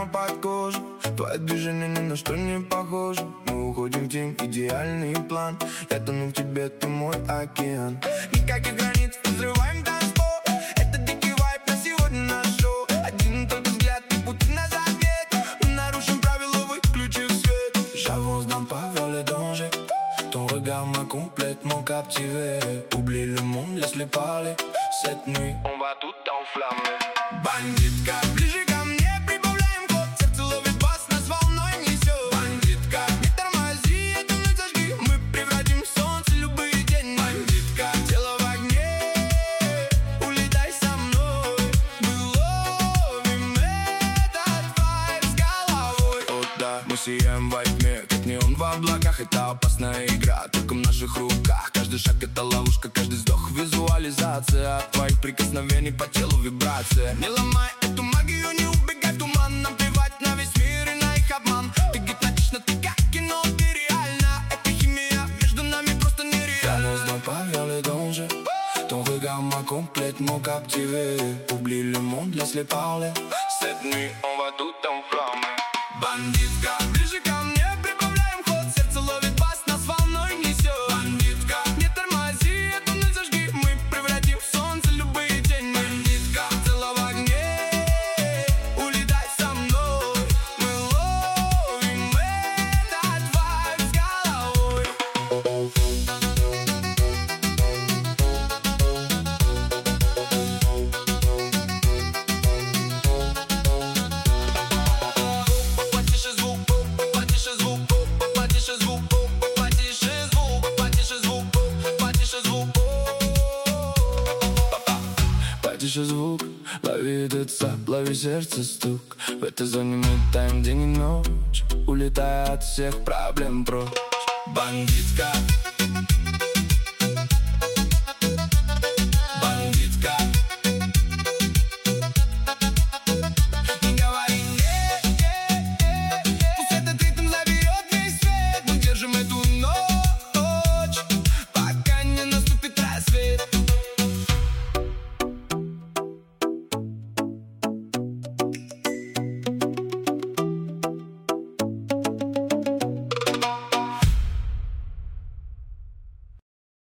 прямо под кожу. Твое движение ни на что не похоже. Мы уходим в тень, идеальный план. Я тону в тебе, ты мой океан. Никаких границ, взрываем танцпол. Это дикий вайб, на сегодня наш шоу. Один только взгляд и пути назад нет. Мы нарушим правила, выключив свет. J'avance dans pas vers le danger. Ton regard m'a complètement captivé. Oublie le monde, laisse-les parler. Cette nuit, on va tout enflammer. Бандитка, ближе ко мне, прибавляем ход. Сердце ловит бас, нас волной несет. Бандитка, не тормози, эту ночь зажги. Мы превратим в солнце любые дни. Бандитка, тело в огне, улетай со мной. Мы ловим этот вайб с головой. О да, мы сияем во тьме, как неон в облаках. Это опасная игра, только в наших руках. Каждый шаг это ловушка, каждый вздох визуализация. От твоих прикосновений по телу вибрация. Не ломай эту магию, не убегай в туман. Нам плевать на весь мир и на их обман. Ты гипнотична, ты как кино, ты реальна. Это химия, между нами просто нереально. J'avance dans pas vers le danger. Ton regard m'a complètement captivé. Oublie le monde, laisse-les parler. Cette nuit, on va tout enflammer. Бандитка, ближе ко мне, прибавляем ход. Сердце ловит бас, нас волной несет. Бандитка, не тормози, эту ночь зажги. Мы превратим в солнце любые тени. Бандитка, тело в огне, улетай со мной. Мы ловим этот вайб с головой. Потише звук, потише звук, потише звук, потише звук, потише звук, потише звук. Потише звук, лови этот сап, лови сердце стук. В этой зоне мы таем день и ночь, улетая от всех проблем прочь. Бандитка.